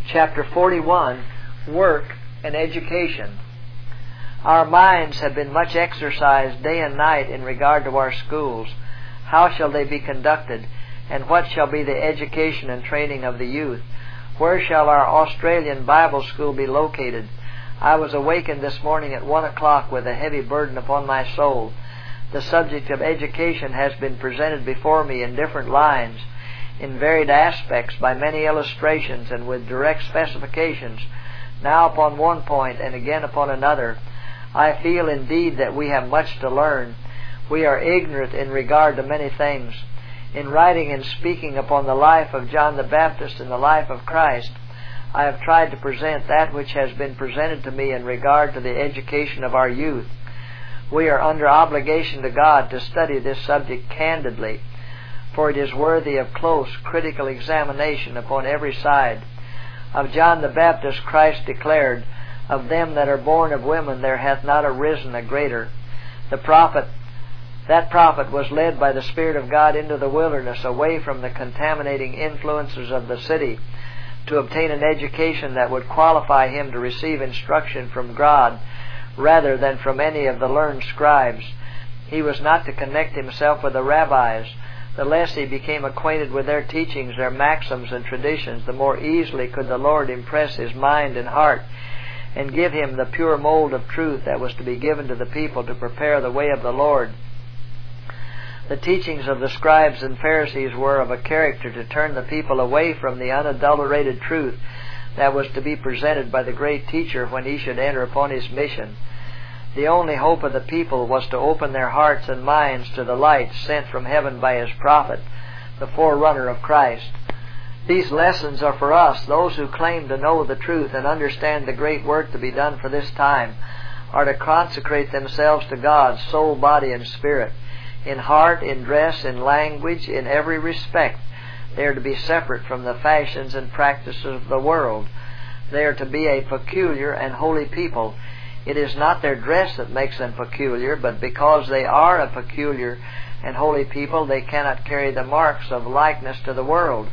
Chapter 41, Work and Education. Our minds have been much exercised day and night in regard to our schools. How shall they be conducted, and what shall be the education and training of the youth? Where shall our Australian Bible School be located? I was awakened this morning at 1 o'clock with a heavy burden upon my soul. The subject of education has been presented before me in different lines, in varied aspects, by many illustrations and with direct specifications, now upon one point and again upon another. I feel indeed that we have much to learn. We are ignorant in regard to many things. In writing and speaking upon the life of John the Baptist and the life of Christ, I have tried to present that which has been presented to me in regard to the education of our youth. We are under obligation to God to study this subject candidly, for it is worthy of close, critical examination upon every side. Of John the Baptist Christ declared, "Of them that are born of women there hath not arisen a greater." That prophet was led by the Spirit of God into the wilderness, away from the contaminating influences of the city, to obtain an education that would qualify him to receive instruction from God rather than from any of the learned scribes. He was not to connect himself with the rabbis. The less he became acquainted with their teachings, their maxims and traditions, the more easily could the Lord impress his mind and heart and give him the pure mold of truth that was to be given to the people to prepare the way of the Lord. The teachings of the scribes and Pharisees were of a character to turn the people away from the unadulterated truth that was to be presented by the great teacher when he should enter upon his mission. The only hope of the people was to open their hearts and minds to the light sent from heaven by his prophet, the forerunner of Christ. These lessons are for us. Those who claim to know the truth and understand the great work to be done for this time are to consecrate themselves to God, soul, body, and spirit. In heart, in dress, in language, in every respect, they are to be separate from the fashions and practices of the world. They are to be a peculiar and holy people. It is not their dress that makes them peculiar, but because they are a peculiar and holy people, they cannot carry the marks of likeness to the world.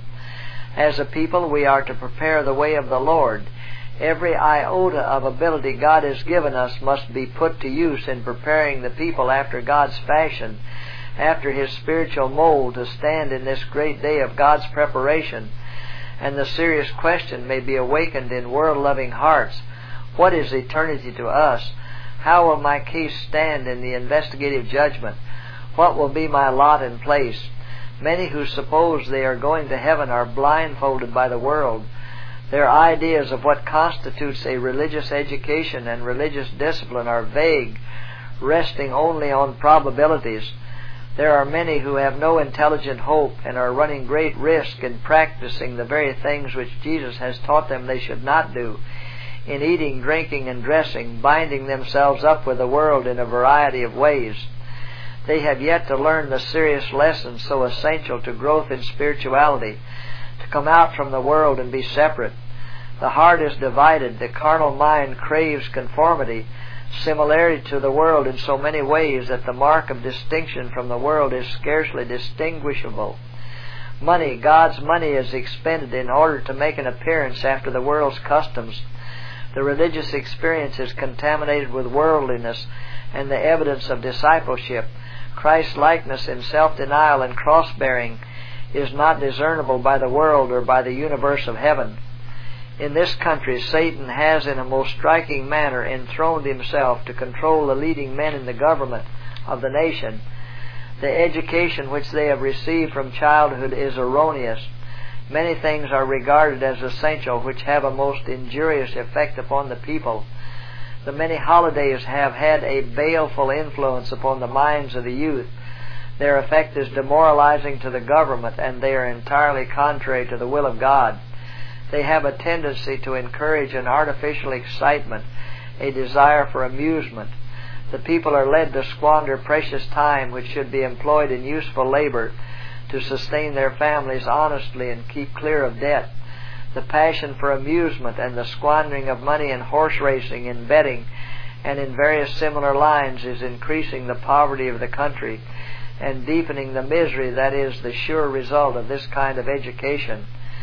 As a people, we are to prepare the way of the Lord. Every iota of ability God has given us must be put to use in preparing the people after God's fashion, after His spiritual mold, to stand in this great day of God's preparation. And the serious question may be awakened in world-loving hearts: what is eternity to us? How will my case stand in the investigative judgment? What will be my lot and place? Many who suppose they are going to heaven are blindfolded by the world. Their ideas of what constitutes a religious education and religious discipline are vague, resting only on probabilities. There are many who have no intelligent hope and are running great risk in practicing the very things which Jesus has taught them they should not do, in eating, drinking, and dressing, binding themselves up with the world in a variety of ways. They have yet to learn the serious lessons so essential to growth in spirituality, to come out from the world and be separate. The heart is divided. The carnal mind craves conformity, similarity to the world in so many ways that the mark of distinction from the world is scarcely distinguishable. Money, God's money, is expended in order to make an appearance after the world's customs. The religious experience is contaminated with worldliness and the evidence of discipleship. Christ-likeness in self-denial and cross-bearing is not discernible by the world or by the universe of heaven. In this country, Satan has in a most striking manner enthroned himself to control the leading men in the government of the nation. The education which they have received from childhood is erroneous. Many things are regarded as essential which have a most injurious effect upon the people. The many holidays have had a baleful influence upon the minds of the youth. Their effect is demoralizing to the government, and they are entirely contrary to the will of God. They have a tendency to encourage an artificial excitement, a desire for amusement. The people are led to squander precious time which should be employed in useful labor to sustain their families honestly and keep clear of debt. The passion for amusement and the squandering of money in horse racing, in betting, and in various similar lines is increasing the poverty of the country and deepening the misery that is the sure result of this kind of education.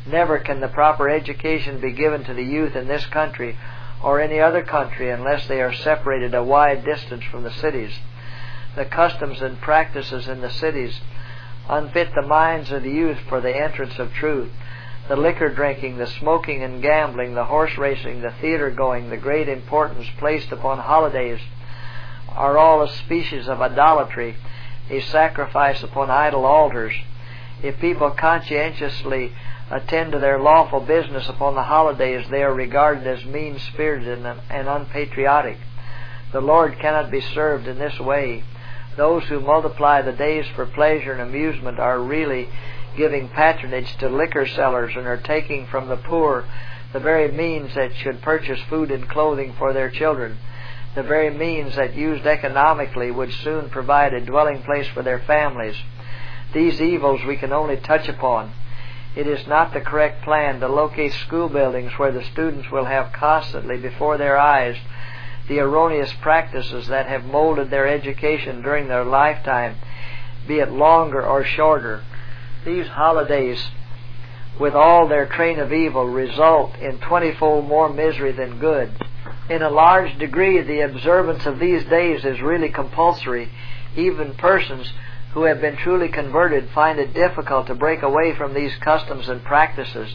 Never can the proper education be given to the youth in this country or any other country unless they are separated a wide distance from the cities. The customs and practices in the cities unfit the minds of the youth for the entrance of truth. The liquor drinking, the smoking and gambling, the horse racing, the theater going, the great importance placed upon holidays are all a species of idolatry, a sacrifice upon idol altars. If people conscientiously attend to their lawful business upon the holidays, they are regarded as mean-spirited and unpatriotic. The Lord cannot be served in this way. Those who multiply the days for pleasure and amusement are really giving patronage to liquor sellers and are taking from the poor the very means that should purchase food and clothing for their children. The very means that used economically would soon provide a dwelling place for their families. These evils we can only touch upon. It is not the correct plan to locate school buildings where the students will have constantly before their eyes the erroneous practices that have molded their education during their lifetime, be it longer or shorter. These holidays, with all their train of evil, result in 20-fold more misery than good. In a large degree, the observance of these days is really compulsory. Even persons who have been truly converted find it difficult to break away from these customs and practices.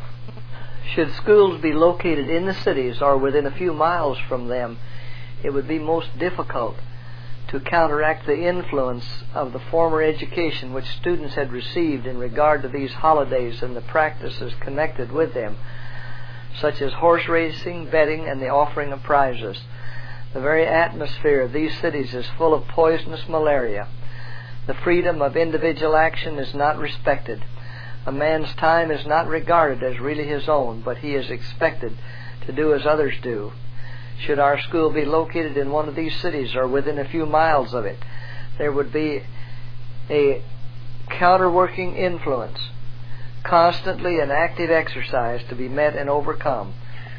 Should schools be located in the cities or within a few miles from them, it would be most difficult to counteract the influence of the former education which students had received in regard to these holidays and the practices connected with them, such as horse racing, betting, and the offering of prizes. The very atmosphere of these cities is full of poisonous malaria. The freedom of individual action is not respected. A man's time is not regarded as really his own, but he is expected to do as others do. Should our school be located in one of these cities or within a few miles of it, there would be a counterworking influence, constantly an active exercise to be met and overcome.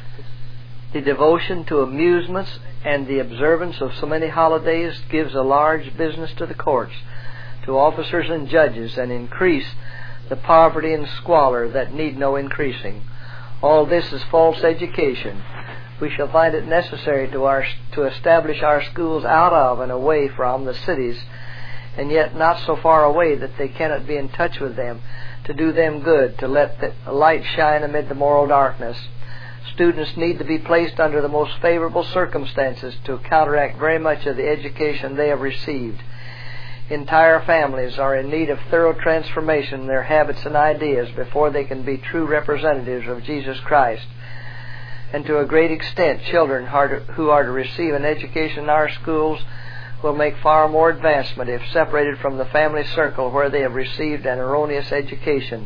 The devotion to amusements and the observance of so many holidays gives a large business to the courts, to officers and judges, and increase the poverty and squalor that need no increasing. All this is false education. We shall find it necessary to establish our schools out of and away from the cities, and yet not so far away that they cannot be in touch with them, to do them good, to let the light shine amid the moral darkness. Students need to be placed under the most favorable circumstances to counteract very much of the education they have received. Entire families are in need of thorough transformation in their habits and ideas before they can be true representatives of Jesus Christ. And to a great extent, children who are to receive an education in our schools will make far more advancement if separated from the family circle where they have received an erroneous education.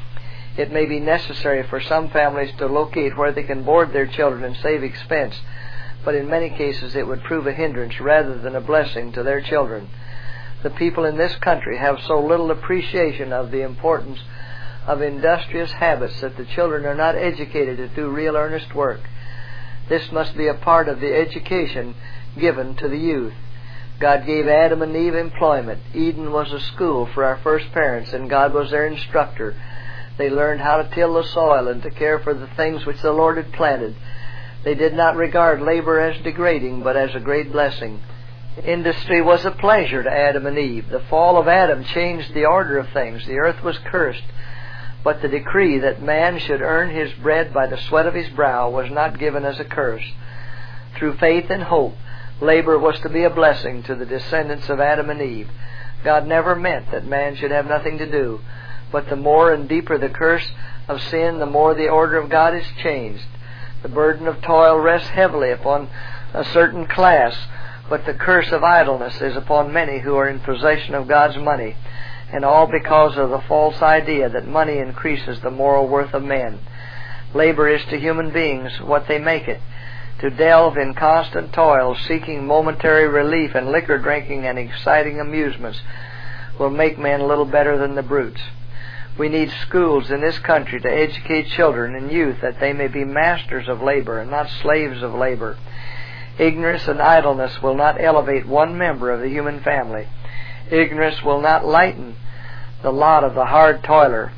It may be necessary for some families to locate where they can board their children and save expense, but in many cases it would prove a hindrance rather than a blessing to their children. The people in this country have so little appreciation of the importance of industrious habits that the children are not educated to do real earnest work. This must be a part of the education given to the youth. God gave Adam and Eve employment. Eden was a school for our first parents, and God was their instructor. They learned how to till the soil and to care for the things which the Lord had planted. They did not regard labor as degrading, but as a great blessing. Industry was a pleasure to Adam and Eve. The fall of Adam changed the order of things. The earth was cursed. But the decree that man should earn his bread by the sweat of his brow was not given as a curse. Through faith and hope, labor was to be a blessing to the descendants of Adam and Eve. God never meant that man should have nothing to do, but the more and deeper the curse of sin, the more the order of God is changed. The burden of toil rests heavily upon a certain class, but the curse of idleness is upon many who are in possession of God's money, and all because of the false idea that money increases the moral worth of men. Labor is to human beings what they make it. To delve in constant toil, seeking momentary relief in liquor drinking and exciting amusements, will make men little better than the brutes. We need schools in this country to educate children and youth that they may be masters of labor and not slaves of labor. Ignorance and idleness will not elevate one member of the human family. Ignorance will not lighten the lot of the hard toiler.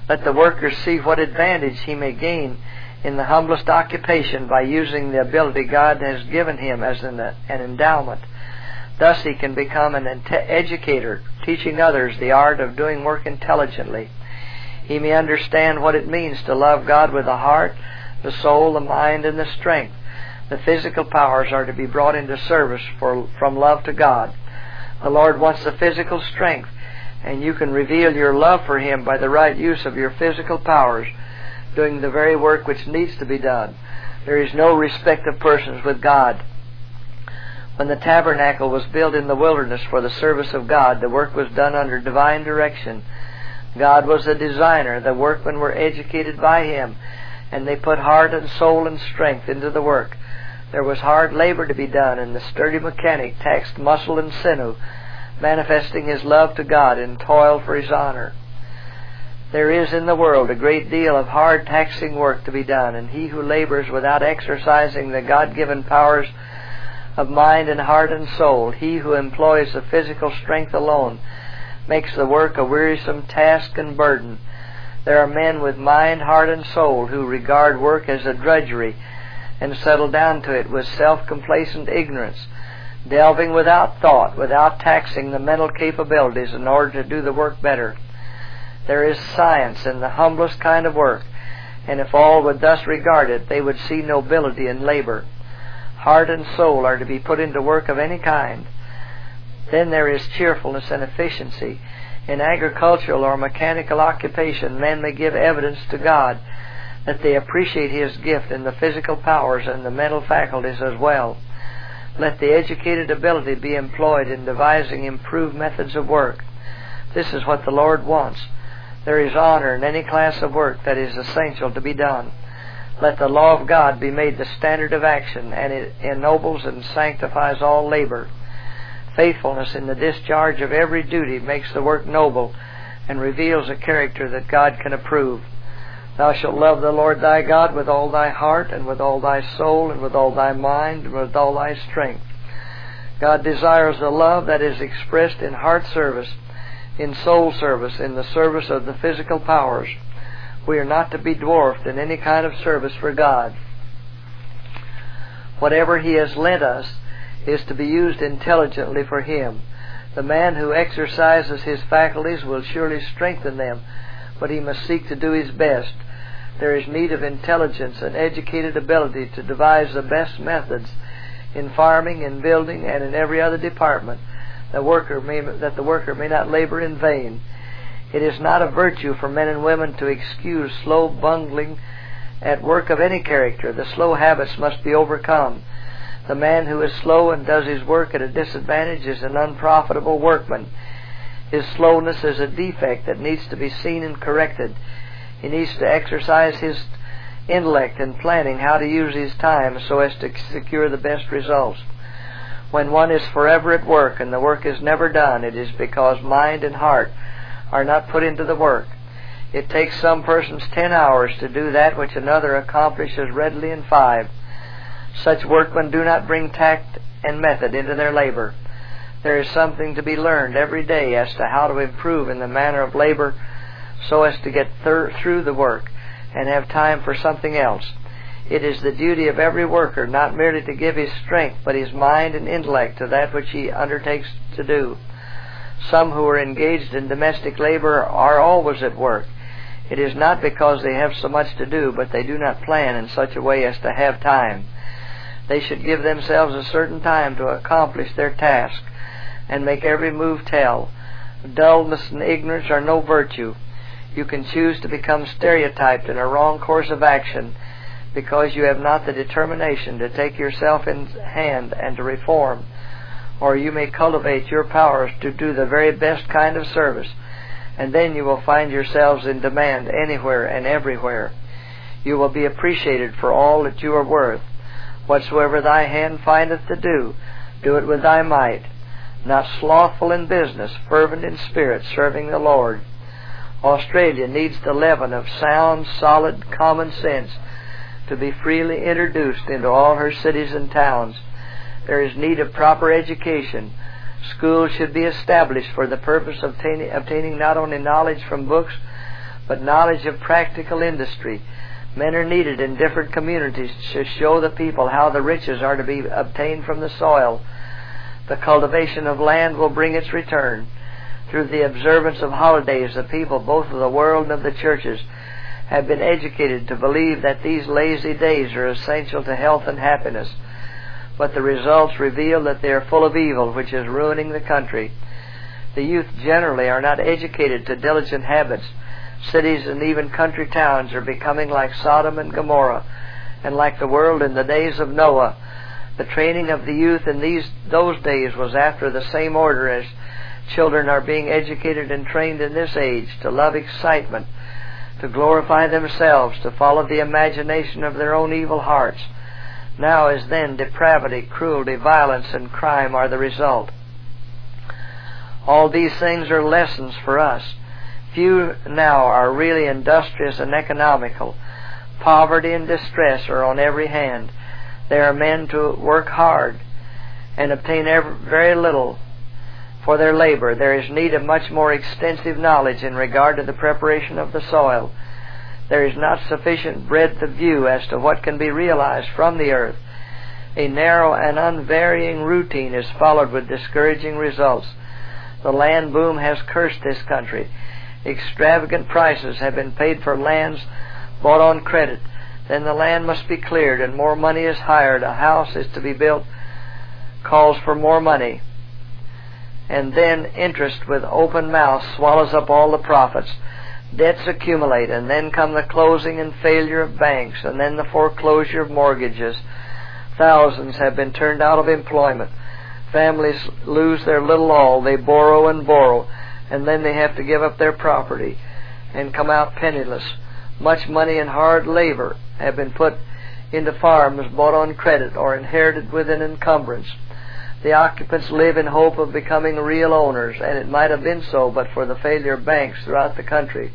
Let the worker see what advantage he may gain in the humblest occupation by using the ability God has given him as an endowment. Thus he can become an educator, teaching others the art of doing work intelligently. He may understand what it means to love God with the heart, the soul, the mind, and the strength. The physical powers are to be brought into service from love to God. The Lord wants the physical strength, and you can reveal your love for Him by the right use of your physical powers, doing the very work which needs to be done. There is no respect of persons with God. When the tabernacle was built in the wilderness for the service of God, the work was done under divine direction. God was the designer. The workmen were educated by Him, and they put heart and soul and strength into the work. There was hard labor to be done, and the sturdy mechanic taxed muscle and sinew, manifesting his love to God in toil for His honor. There is in the world a great deal of hard taxing work to be done, and he who labors without exercising the God-given powers of mind and heart and soul, he who employs the physical strength alone, makes the work a wearisome task and burden. There are men with mind, heart, and soul who regard work as a drudgery and settle down to it with self-complacent ignorance, delving without thought, without taxing the mental capabilities in order to do the work better. There is science in the humblest kind of work, and if all would thus regard it, they would see nobility in labor. Heart and soul are to be put into work of any kind. Then there is cheerfulness and efficiency. In agricultural or mechanical occupation, men may give evidence to God that they appreciate His gift in the physical powers and the mental faculties as well. Let the educated ability be employed in devising improved methods of work. This is what the Lord wants. There is honor in any class of work that is essential to be done. Let the law of God be made the standard of action, and it ennobles and sanctifies all labor. Faithfulness in the discharge of every duty makes the work noble and reveals a character that God can approve. Thou shalt love the Lord thy God with all thy heart, and with all thy soul, and with all thy mind, and with all thy strength. God desires a love that is expressed in heart service, in soul service, in the service of the physical powers. We are not to be dwarfed in any kind of service for God. Whatever He has lent us is to be used intelligently for Him. The man who exercises his faculties will surely strengthen them, but he must seek to do his best. There is need of intelligence and educated ability to devise the best methods in farming, in building, and in every other department, that the worker may not labor in vain. It is not a virtue for men and women to excuse slow bungling at work of any character. The slow habits must be overcome. The man who is slow and does his work at a disadvantage is an unprofitable workman. His slowness is a defect that needs to be seen and corrected. He needs to exercise his intellect in planning how to use his time so as to secure the best results. When one is forever at work and the work is never done, it is because mind and heart are not put into the work. It takes some persons 10 hours to do that which another accomplishes readily in 5. Such workmen do not bring tact and method into their labor. There is something to be learned every day as to how to improve in the manner of labor so as to get through the work and have time for something else. It is the duty of every worker not merely to give his strength but his mind and intellect to that which he undertakes to do. Some who are engaged in domestic labor are always at work. It is not because they have so much to do, but they do not plan in such a way as to have time. They should give themselves a certain time to accomplish their task and make every move tell. Dullness and ignorance are no virtue. You can choose to become stereotyped in a wrong course of action because you have not the determination to take yourself in hand and to reform. Or you may cultivate your powers to do the very best kind of service, and then you will find yourselves in demand anywhere and everywhere. You will be appreciated for all that you are worth. Whatsoever thy hand findeth to do, do it with thy might. Not slothful in business, fervent in spirit, serving the Lord. Australia needs the leaven of sound, solid common sense to be freely introduced into all her cities and towns. There is need of proper education. Schools should be established for the purpose of obtaining not only knowledge from books, but knowledge of practical industry. Men are needed in different communities to show the people how the riches are to be obtained from the soil. The cultivation of land will bring its return. Through the observance of holidays, the people, both of the world and of the churches, have been educated to believe that these lazy days are essential to health and happiness. But the results reveal that they are full of evil, which is ruining the country. The youth generally are not educated to diligent habits. Cities and even country towns are becoming like Sodom and Gomorrah, and like the world in the days of Noah. The training of the youth in those days was after the same order as children are being educated and trained in this age to love excitement, to glorify themselves, to follow the imagination of their own evil hearts. Now as then, depravity, cruelty, violence, and crime are the result. All these things are lessons for us. Few now are really industrious and economical. Poverty and distress are on every hand. There are men to work hard and obtain very little for their labor. There is need of much more extensive knowledge in regard to the preparation of the soil. There is not sufficient breadth of view as to what can be realized from the earth. A narrow and unvarying routine is followed with discouraging results. The land boom has cursed this country. Extravagant prices have been paid for lands bought on credit. Then the land must be cleared and more money is hired. A house is to be built, calls for more money. And then interest with open mouth swallows up all the profits. Debts accumulate, and then come the closing and failure of banks, and then the foreclosure of mortgages. Thousands have been turned out of employment. Families lose their little all. They borrow and borrow, and then they have to give up their property and come out penniless. Much money and hard labor have been put into farms bought on credit or inherited with an encumbrance. The occupants live in hope of becoming real owners, and it might have been so but for the failure of banks throughout the country.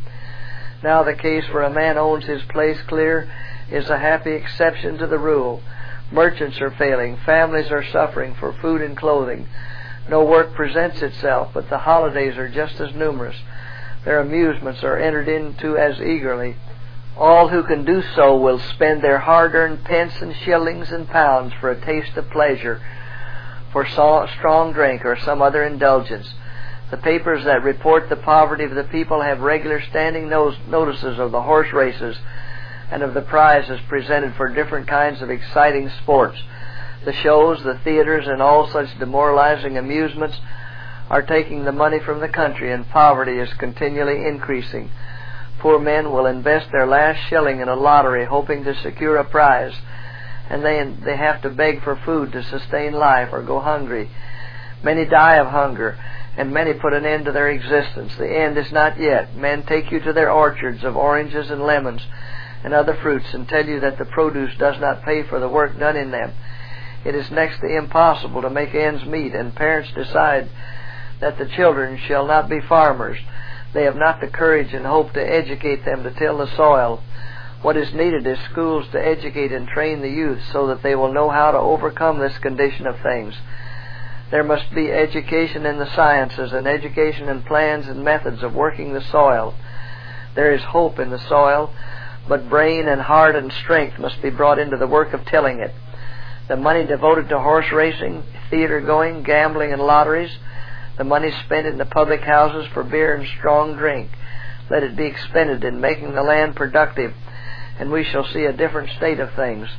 Now the case where a man owns his place clear is a happy exception to the rule. Merchants are failing. Families are suffering for food and clothing. No work presents itself, but the holidays are just as numerous. Their amusements are entered into as eagerly. All who can do so will spend their hard-earned pence and shillings and pounds for a taste of pleasure, for strong drink or some other indulgence. The papers that report the poverty of the people have regular standing notices of the horse races and of the prizes presented for different kinds of exciting sports. The shows, the theaters, and all such demoralizing amusements are taking the money from the country, and poverty is continually increasing. Poor men will invest their last shilling in a lottery hoping to secure a prize, and they have to beg for food to sustain life or go hungry. Many die of hunger, and many put an end to their existence. The end is not yet. Men take you to their orchards of oranges and lemons and other fruits and tell you that the produce does not pay for the work done in them. It is next to impossible to make ends meet, and parents decide that the children shall not be farmers. They have not the courage and hope to educate them to till the soil. What is needed is schools to educate and train the youth so that they will know how to overcome this condition of things. There must be education in the sciences and education in plans and methods of working the soil. There is hope in the soil, but brain and heart and strength must be brought into the work of tilling it. The money devoted to horse racing, theater going, gambling, and lotteries, the money spent in the public houses for beer and strong drink, let it be expended in making the land productive, and we shall see a different state of things.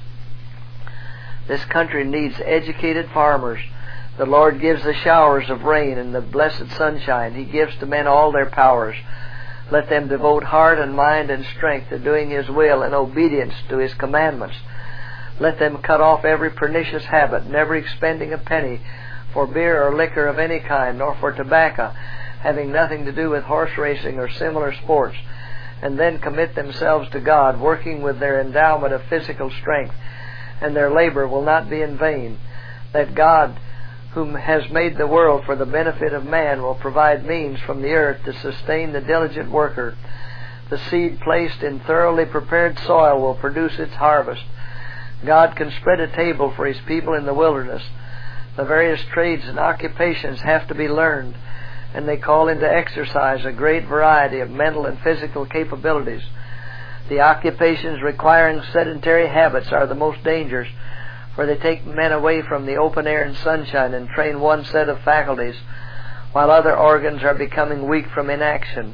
This country needs educated farmers. The Lord gives the showers of rain and the blessed sunshine. He gives to men all their powers. Let them devote heart and mind and strength to doing His will and obedience to His commandments. Let them cut off every pernicious habit, never expending a penny for beer or liquor of any kind, nor for tobacco, having nothing to do with horse racing or similar sports, and then commit themselves to God, working with their endowment of physical strength, and their labor will not be in vain. That God, whom has made the world for the benefit of man, will provide means from the earth to sustain the diligent worker. The seed placed in thoroughly prepared soil will produce its harvest. God can spread a table for His people in the wilderness. The various trades and occupations have to be learned. and they call into exercise a great variety of mental and physical capabilities. The occupations requiring sedentary habits are the most dangerous, for they take men away from the open air and sunshine and train one set of faculties, while other organs are becoming weak from inaction.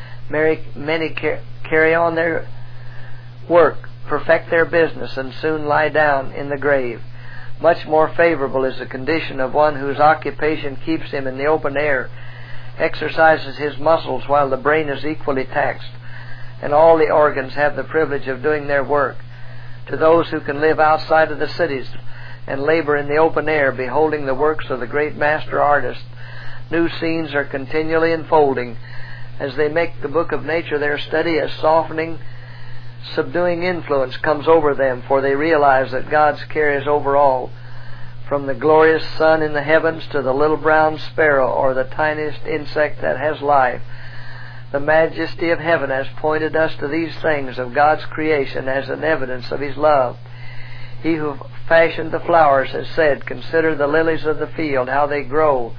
Many carry on their work, perfect their business, and soon lie down in the grave. Much more favorable is the condition of one whose occupation keeps him in the open air, exercises his muscles while the brain is equally taxed, and all the organs have the privilege of doing their work. To those who can live outside of the cities and labor in the open air, beholding the works of the great master artist, new scenes are continually unfolding. As they make the book of nature their study, a softening, subduing influence comes over them, for they realize that God's care is over all, from the glorious sun in the heavens to the little brown sparrow or the tiniest insect that has life. The majesty of heaven has pointed us to these things of God's creation as an evidence of His love. He who fashioned the flowers has said, "Consider the lilies of the field, how they grow.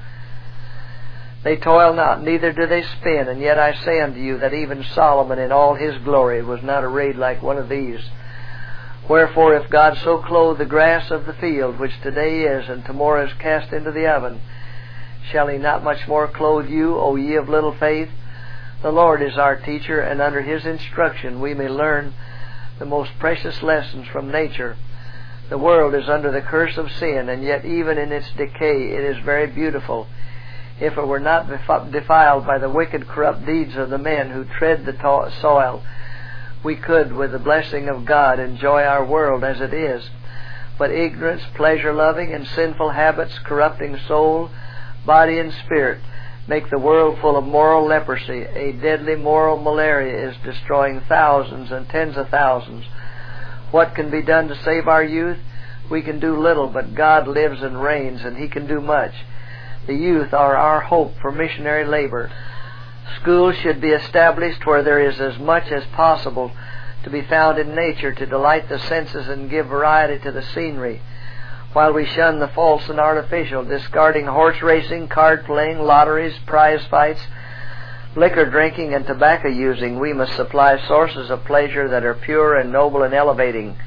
They toil not, neither do they spin, and yet I say unto you that even Solomon in all his glory was not arrayed like one of these. Wherefore, if God so clothe the grass of the field, which today is and tomorrow is cast into the oven, shall He not much more clothe you, O ye of little faith?" The Lord is our teacher, and under His instruction we may learn the most precious lessons from nature. The world is under the curse of sin, and yet even in its decay it is very beautiful. If it were not defiled by the wicked, corrupt deeds of the men who tread the soil, we could, with the blessing of God, enjoy our world as it is. But ignorance, pleasure-loving, and sinful habits, corrupting soul, body, and spirit, make the world full of moral leprosy. A deadly moral malaria is destroying thousands and tens of thousands. What can be done to save our youth? We can do little, but God lives and reigns, and He can do much. The youth are our hope for missionary labor. Schools should be established where there is as much as possible to be found in nature to delight the senses and give variety to the scenery, while we shun the false and artificial, discarding horse racing, card playing, lotteries, prize fights, liquor drinking, and tobacco using. We must supply sources of pleasure that are pure and noble and elevating.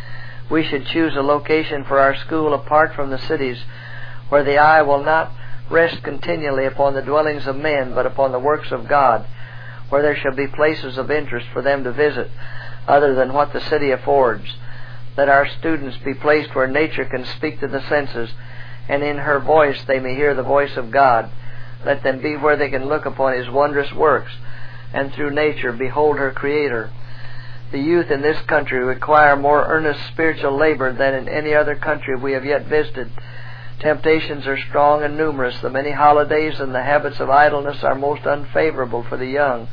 We should choose a location for our school apart from the cities, where the eye will not rest continually upon the dwellings of men, but upon the works of God, where there shall be places of interest for them to visit, other than what the city affords. Let our students be placed where nature can speak to the senses, and in her voice they may hear the voice of God. Let them be where they can look upon His wondrous works, and through nature behold her Creator. The youth in this country require more earnest spiritual labor than in any other country we have yet visited. Temptations are strong and numerous. The many holidays and the habits of idleness are most unfavorable for the young.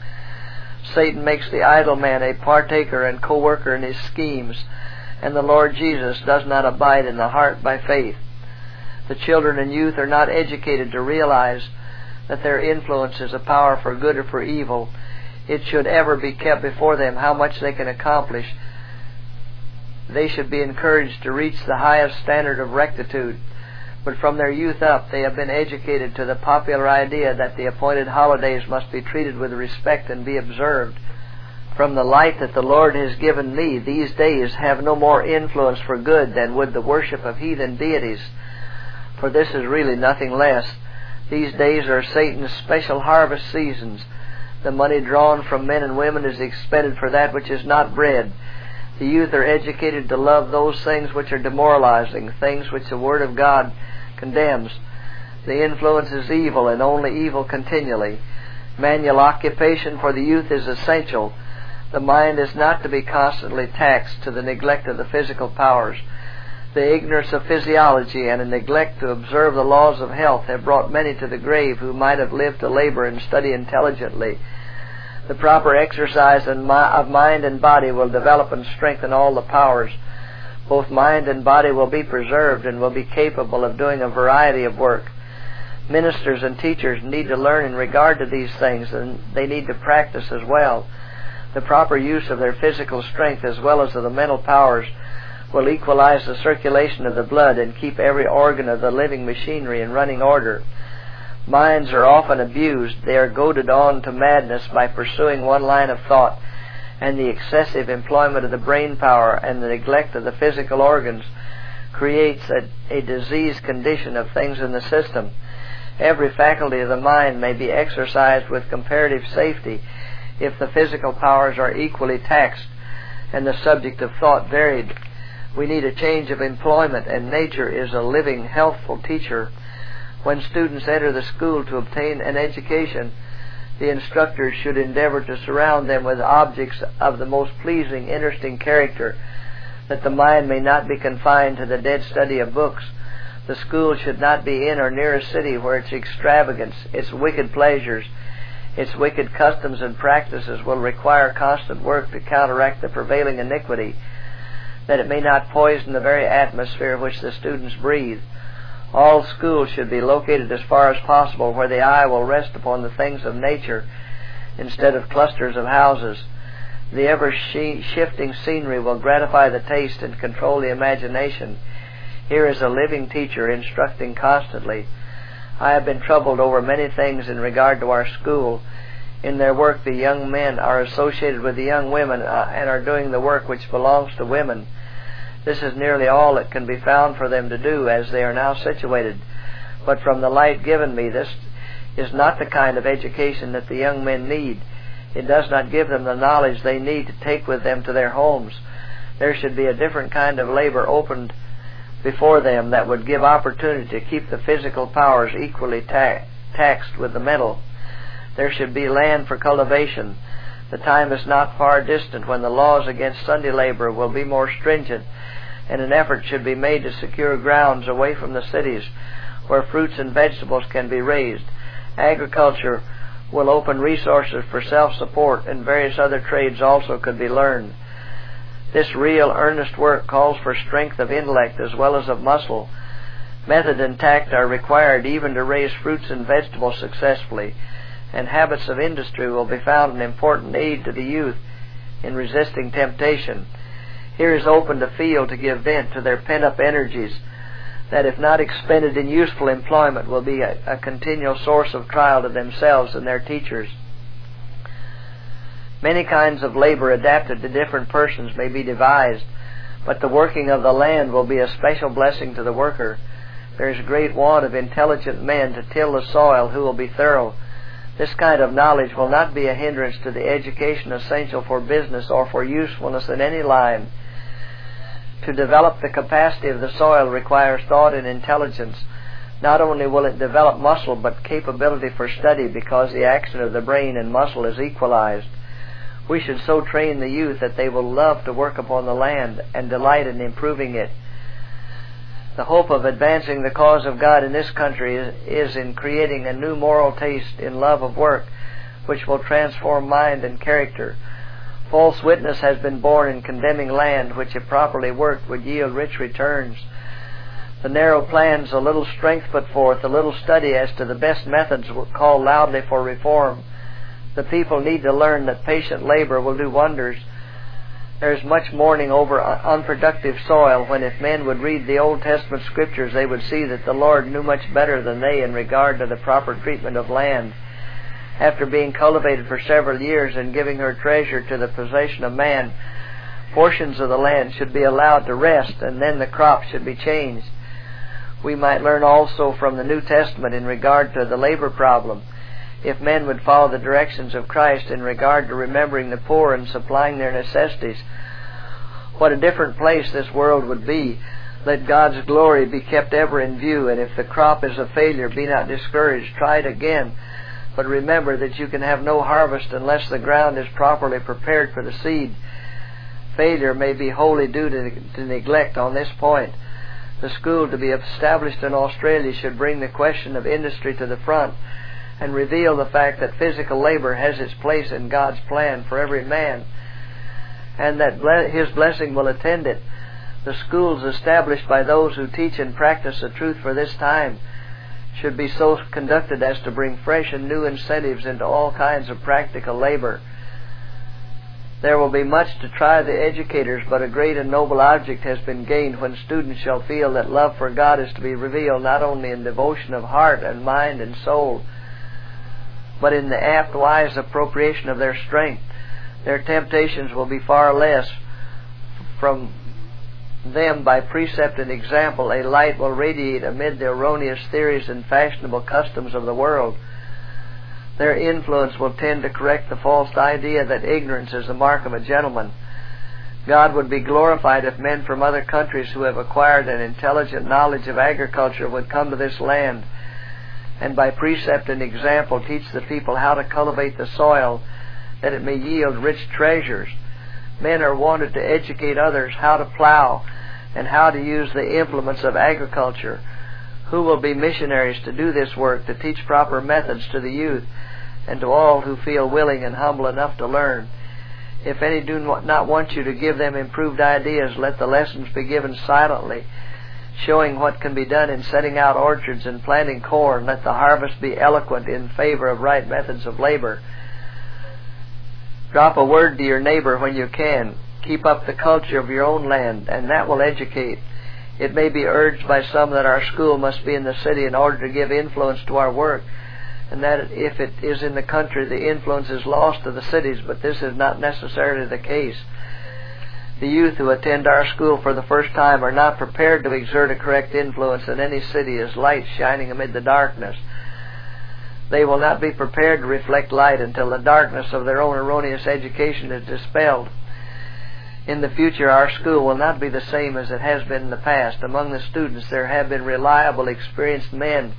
Satan makes the idle man a partaker and co-worker in his schemes, and the Lord Jesus does not abide in the heart by faith. The children and youth are not educated to realize that their influence is a power for good or for evil. It should ever be kept before them how much they can accomplish. They should be encouraged to reach the highest standard of rectitude. But from their youth up, they have been educated to the popular idea that the appointed holidays must be treated with respect and be observed. From the light that the Lord has given me, these days have no more influence for good than would the worship of heathen deities. For this is really nothing less. These days are Satan's special harvest seasons. The money drawn from men and women is expended for that which is not bread. The youth are educated to love those things which are demoralizing, things which the Word of God condemns. The influence is evil, and only evil continually. Manual occupation for the youth is essential. The mind is not to be constantly taxed to the neglect of the physical powers. The ignorance of physiology and a neglect to observe the laws of health have brought many to the grave who might have lived to labor and study intelligently. The proper exercise of mind and body will develop and strengthen all the powers. Both mind and body will be preserved and will be capable of doing a variety of work. Ministers and teachers need to learn in regard to these things, and they need to practice as well. The proper use of their physical strength as well as of the mental powers will equalize the circulation of the blood and keep every organ of the living machinery in running order. Minds are often abused. They are goaded on to madness by pursuing one line of thought, and the excessive employment of the brain power and the neglect of the physical organs creates a diseased condition of things in the system. Every faculty of the mind may be exercised with comparative safety if the physical powers are equally taxed and the subject of thought varied. We need a change of employment, and nature is a living, healthful teacher. When students enter the school to obtain an education, the instructors should endeavor to surround them with objects of the most pleasing, interesting character, that the mind may not be confined to the dead study of books. The school should not be in or near a city where its extravagance, its wicked pleasures, its wicked customs and practices will require constant work to counteract the prevailing iniquity, that it may not poison the very atmosphere which the students breathe. All schools should be located as far as possible where the eye will rest upon the things of nature instead of clusters of houses. The ever-shifting scenery will gratify the taste and control the imagination. Here is a living teacher instructing constantly. I have been troubled over many things in regard to our school. In their work, the young men are associated with the young women and are doing the work which belongs to women. This is nearly all that can be found for them to do as they are now situated. But from the light given me, this is not the kind of education that the young men need. It does not give them the knowledge they need to take with them to their homes. There should be a different kind of labor opened before them that would give opportunity to keep the physical powers equally taxed with the mental. There should be land for cultivation. The time is not far distant when the laws against Sunday labor will be more stringent, and an effort should be made to secure grounds away from the cities where fruits and vegetables can be raised. Agriculture will open resources for self-support, and various other trades also could be learned. This real, earnest work calls for strength of intellect as well as of muscle. Method and tact are required even to raise fruits and vegetables successfully, and habits of industry will be found an important aid to the youth in resisting temptation. Here is opened a field to give vent to their pent-up energies that, if not expended in useful employment, will be a continual source of trial to themselves and their teachers. Many kinds of labor adapted to different persons may be devised, but the working of the land will be a special blessing to the worker. There is great want of intelligent men to till the soil who will be thorough. This kind of knowledge will not be a hindrance to the education essential for business or for usefulness in any line. To develop the capacity of the soil requires thought and intelligence. Not only will it develop muscle, but capability for study, because the action of the brain and muscle is equalized. We should so train the youth that they will love to work upon the land and delight in improving it. The hope of advancing the cause of God in this country is in creating a new moral taste in love of work, which will transform mind and character. False witness has been born in condemning land, which if properly worked would yield rich returns. The narrow plans, a little strength put forth, a little study as to the best methods will call loudly for reform. The people need to learn that patient labor will do wonders. There is much mourning over unproductive soil, when if men would read the Old Testament scriptures, they would see that the Lord knew much better than they in regard to the proper treatment of land. After being cultivated for several years and giving her treasure to the possession of man, portions of the land should be allowed to rest, and then the crop should be changed. We might learn also from the New Testament in regard to the labor problem. If men would follow the directions of Christ in regard to remembering the poor and supplying their necessities, what a different place this world would be. Let God's glory be kept ever in view, and if the crop is a failure, be not discouraged. Try it again. But remember that you can have no harvest unless the ground is properly prepared for the seed. Failure may be wholly due to neglect on this point. The school to be established in Australia should bring the question of industry to the front and reveal the fact that physical labor has its place in God's plan for every man, and that His blessing will attend it. The schools established by those who teach and practice the truth for this time should be so conducted as to bring fresh and new incentives into all kinds of practical labor. There will be much to try the educators, but a great and noble object has been gained when students shall feel that love for God is to be revealed not only in devotion of heart and mind and soul, but in the apt, wise appropriation of their strength. Their temptations will be far less. From them, by precept and example, a light will radiate amid the erroneous theories and fashionable customs of the world. Their influence will tend to correct the false idea that ignorance is the mark of a gentleman. God would be glorified if men from other countries who have acquired an intelligent knowledge of agriculture would come to this land and by precept and example teach the people how to cultivate the soil that it may yield rich treasures. Men are wanted to educate others how to plow and how to use the implements of agriculture. Who will be missionaries to do this work, to teach proper methods to the youth and to all who feel willing and humble enough to learn. If any do not want you to give them improved ideas, let the lessons be given silently, showing what can be done in setting out orchards and planting corn. Let the harvest be eloquent in favor of right methods of labor. Drop a word to your neighbor when you can. Keep up the culture of your own land, and that will educate. It may be urged by some that our school must be in the city in order to give influence to our work, and that if it is in the country, the influence is lost to the cities, but this is not necessarily the case. The youth who attend our school for the first time are not prepared to exert a correct influence in any city as light shining amid the darkness. They will not be prepared to reflect light until the darkness of their own erroneous education is dispelled. In the future, our school will not be the same as it has been in the past. Among the students, there have been reliable, experienced men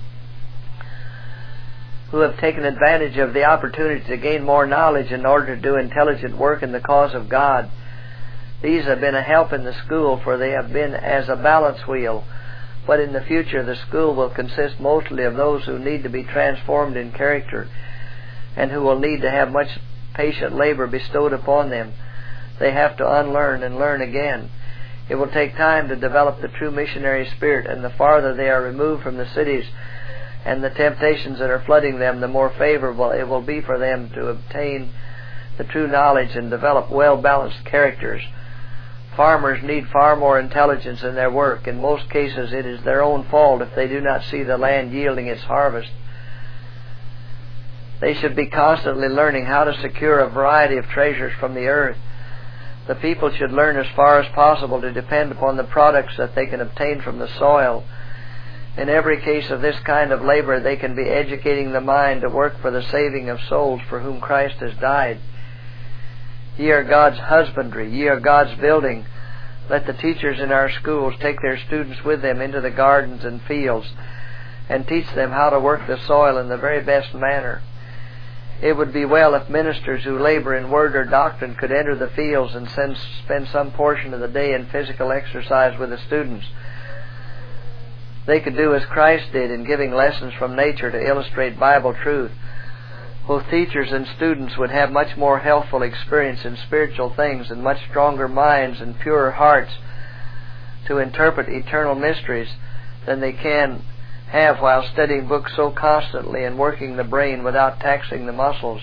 who have taken advantage of the opportunity to gain more knowledge in order to do intelligent work in the cause of God. These have been a help in the school, for they have been as a balance wheel. But in the future, the school will consist mostly of those who need to be transformed in character and who will need to have much patient labor bestowed upon them. They have to unlearn and learn again. It will take time to develop the true missionary spirit, and the farther they are removed from the cities and the temptations that are flooding them, the more favorable it will be for them to obtain the true knowledge and develop well-balanced characters. Farmers need far more intelligence in their work. In most cases, it is their own fault if they do not see the land yielding its harvest. They should be constantly learning how to secure a variety of treasures from the earth. The people should learn as far as possible to depend upon the products that they can obtain from the soil. In every case of this kind of labor, they can be educating the mind to work for the saving of souls for whom Christ has died. Ye are God's husbandry, ye are God's building. Let the teachers in our schools take their students with them into the gardens and fields and teach them how to work the soil in the very best manner. It would be well if ministers who labor in word or doctrine could enter the fields and spend some portion of the day in physical exercise with the students. They could do as Christ did in giving lessons from nature to illustrate Bible truth. Both teachers and students would have much more healthful experience in spiritual things and much stronger minds and purer hearts to interpret eternal mysteries than they can have while studying books so constantly and working the brain without taxing the muscles.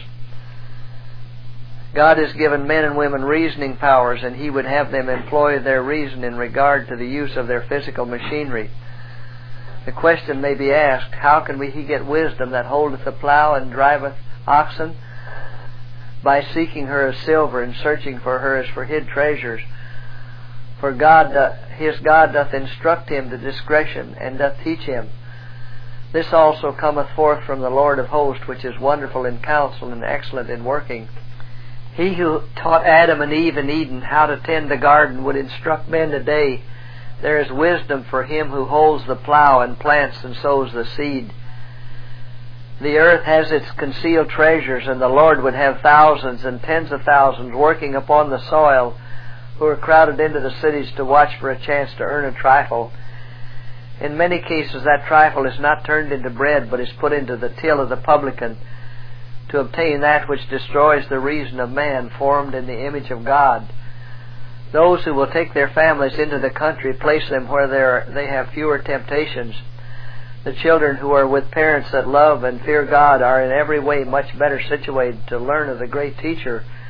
God has given men and women reasoning powers, and He would have them employ their reason in regard to the use of their physical machinery. The question may be asked, how can He get wisdom that holdeth the plough and driveth oxen? By seeking her as silver and searching for her as for hid treasures. For his God doth instruct him to discretion, and doth teach him. This also cometh forth from the Lord of hosts, which is wonderful in counsel and excellent in working. He who taught Adam and Eve in Eden how to tend the garden would instruct men today. There is wisdom for him who holds the plough and plants and sows the seed. The earth has its concealed treasures, and the Lord would have thousands and tens of thousands working upon the soil who are crowded into the cities to watch for a chance to earn a trifle. In many cases, that trifle is not turned into bread, but is put into the till of the publican to obtain that which destroys the reason of man formed in the image of God. Those who will take their families into the country place them where they have fewer temptations. The children who are with parents that love and fear God are in every way much better situated to learn of the great teacher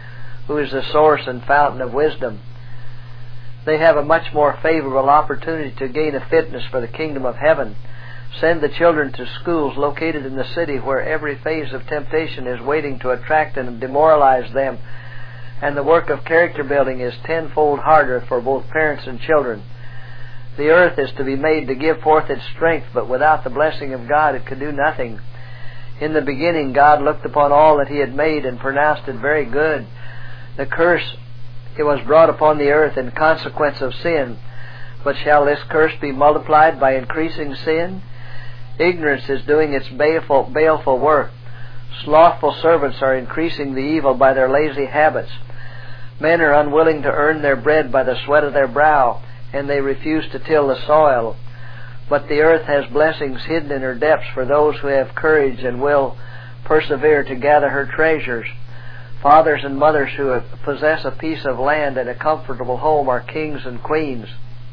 who is the source and fountain of wisdom. They have a much more favorable opportunity to gain a fitness for the kingdom of heaven. Send the children to schools located in the city where every phase of temptation is waiting to attract and demoralize them, and the work of character building is tenfold harder for both parents and children. The earth is to be made to give forth its strength, but without the blessing of God it could do nothing. In the beginning God looked upon all that He had made and pronounced it very good. The curse it was brought upon the earth in consequence of sin. But shall this curse be multiplied by increasing sin? Ignorance is doing its baleful work. Slothful servants are increasing the evil by their lazy habits. Men are unwilling to earn their bread by the sweat of their brow, and they refuse to till the soil. But the earth has blessings hidden in her depths for those who have courage and will persevere to gather her treasures. Fathers and mothers who possess a piece of land and a comfortable home are kings and queens.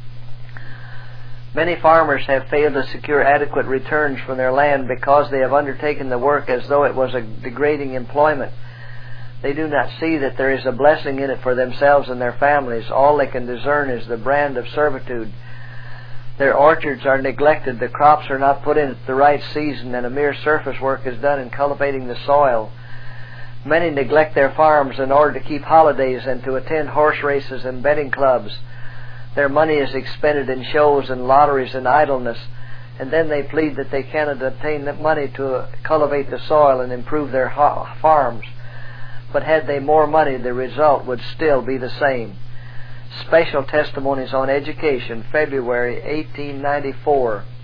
Many farmers have failed to secure adequate returns from their land because they have undertaken the work as though it was a degrading employment. They do not see that there is a blessing in it for themselves and their families. All they can discern is the brand of servitude. Their orchards are neglected, the crops are not put in at the right season, and a mere surface work is done in cultivating the soil. Many neglect their farms in order to keep holidays and to attend horse races and betting clubs. Their money is expended in shows and lotteries and idleness, and then they plead that they cannot obtain the money to cultivate the soil and improve their farms. But had they more money, the result would still be the same. Special Testimonies on Education, February 1894.